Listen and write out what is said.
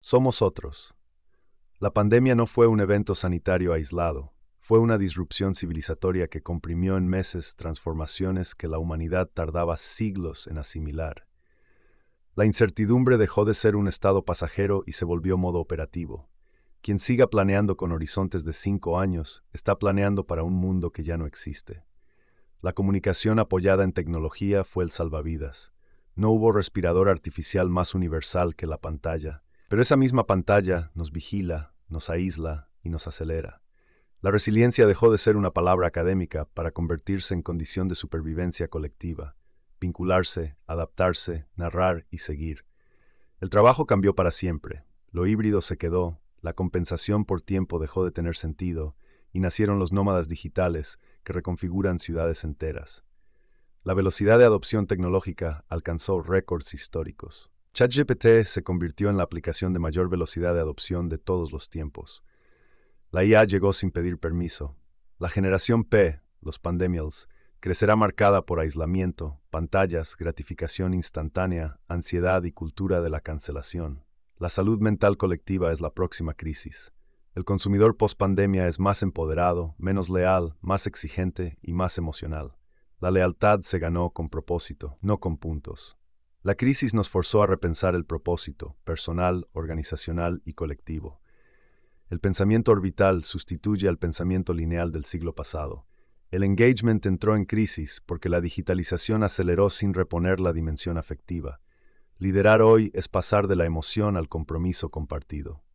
Somos otros. La pandemia no fue un evento sanitario aislado, fue una disrupción civilizatoria que comprimió en meses transformaciones que la humanidad tardaba siglos en asimilar. La incertidumbre dejó de ser un estado pasajero y se volvió modo operativo. Quien siga planeando con horizontes de 5 años está planeando para un mundo que ya no existe. La comunicación apoyada en tecnología fue el salvavidas. No hubo respirador artificial más universal que la pantalla, pero esa misma pantalla nos vigila, nos aísla y nos acelera. La resiliencia dejó de ser una palabra académica para convertirse en condición de supervivencia colectiva, vincularse, adaptarse, narrar y seguir. El trabajo cambió para siempre, lo híbrido se quedó, la compensación por tiempo dejó de tener sentido, y nacieron los nómadas digitales que reconfiguran ciudades enteras. La velocidad de adopción tecnológica alcanzó récords históricos. ChatGPT se convirtió en la aplicación de mayor velocidad de adopción de todos los tiempos. La IA llegó sin pedir permiso. La generación P, los pandemials, crecerá marcada por aislamiento, pantallas, gratificación instantánea, ansiedad y cultura de la cancelación. La salud mental colectiva es la próxima crisis. El consumidor post-pandemia es más empoderado, menos leal, más exigente y más emocional. La lealtad se ganó con propósito, no con puntos. La crisis nos forzó a repensar el propósito, personal, organizacional y colectivo. El pensamiento orbital sustituye al pensamiento lineal del siglo pasado. El engagement entró en crisis porque la digitalización aceleró sin reponer la dimensión afectiva. Liderar hoy es pasar de la emoción al compromiso compartido.